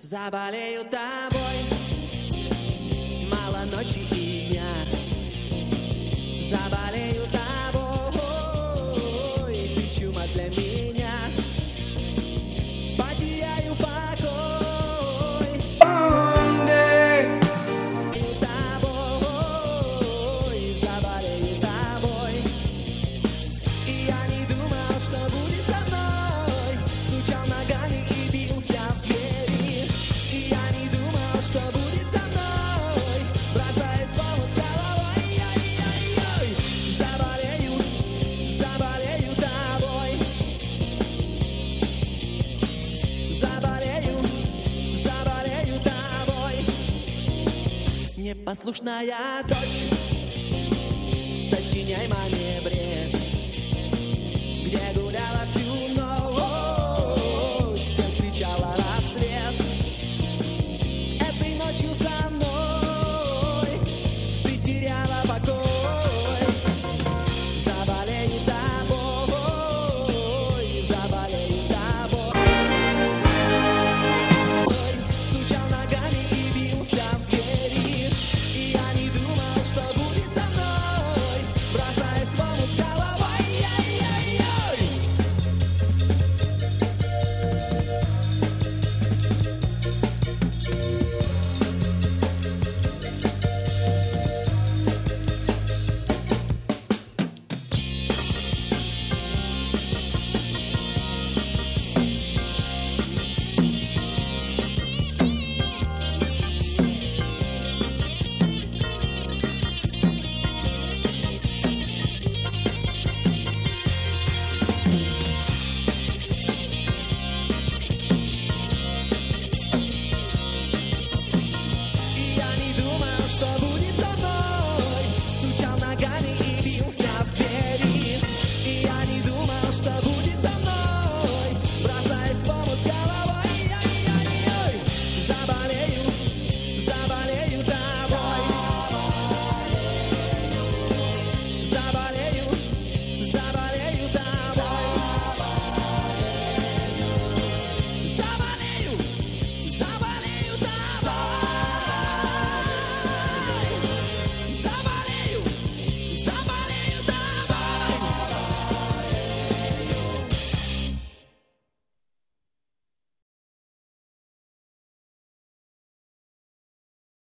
Заболею тобой, мало ночи и дня. Заболею тобой, ты чума для меня. Потеряю покой. Заболею тобой. И я не думал, что будет со мной. Стучал ногами и бился в двери. И я не думал, что будет со мной. Бросаясь в волос головой. Ой-ой-ой. Заболею, заболею тобой. Заболею, заболею тобой. Непослушная дочь, сочиняй маме